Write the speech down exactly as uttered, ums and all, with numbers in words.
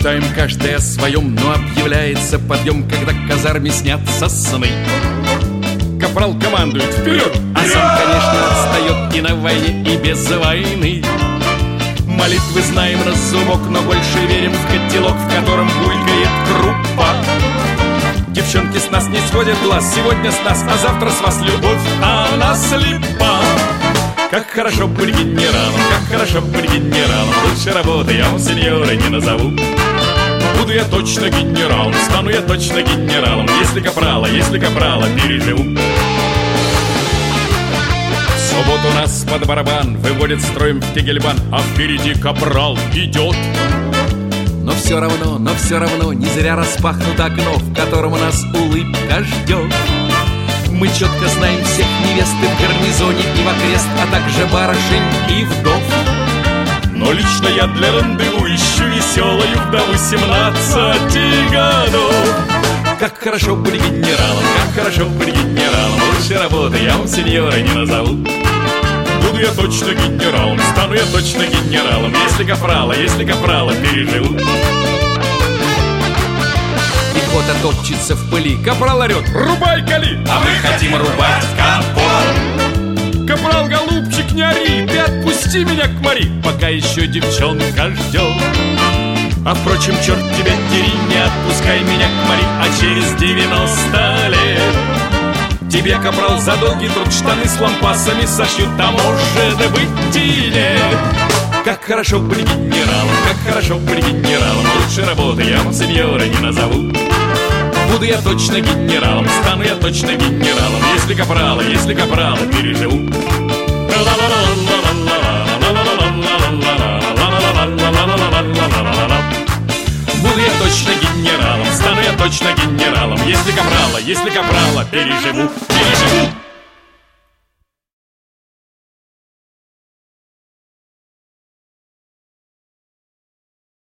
Мечтаем каждый о своем, но объявляется подъем, когда к казарме снятся сны. Капрал командует вперед, а сам, конечно, отстает и на войне, и без войны. Молитвы знаем на зубок, но больше верим в котелок, в котором булькает крупа. Девчонки с нас не сводят глаз, сегодня с нас, а завтра с вас любовь, а она слепа. Как хорошо быть генералом, как хорошо быть генералом. Лучше работы я у сеньора не назову. Буду я точно генералом, стану я точно генералом. Если капрала, если капрала переживу. В субботу нас под барабан выводит строем в Тегельбан, а впереди капрал идет. Но все равно, но все равно не зря распахнуто окно, в котором нас улыбка ждет. Мы четко знаем всех невест и в гарнизоне, и в окрест, а также барышень и вдов. Но лично я для рандеву ищу веселую вдову семнадцати годов. Как хорошо быть генералом, как хорошо быть генералом. Лучше работы я у сеньора не назову. Буду я точно генералом, стану я точно генералом. Если капрала, если капрала переживу. Пехота топчется в пыли, капрал орет: рубай, кали! А мы хотим рубать капот. Капрал, голубчик, не ори, ты отпусти меня к Мари, пока еще девчонка ждет. А впрочем, черт тебя дери, не отпускай меня к Мари, а через девяносто лет тебе, капрал, за долгий труд штаны с лампасами сошьют, а может быть и нет. Как хорошо быть генералом, как хорошо быть генералом. Лучше работы я вам, сеньора, не назову. Буду я точно генералом, стану я точно генералом. Если капрала, если капрала переживу. Буду я точно генералом, стану я точно генералом. Если капрала, если капрала переживу, переживу.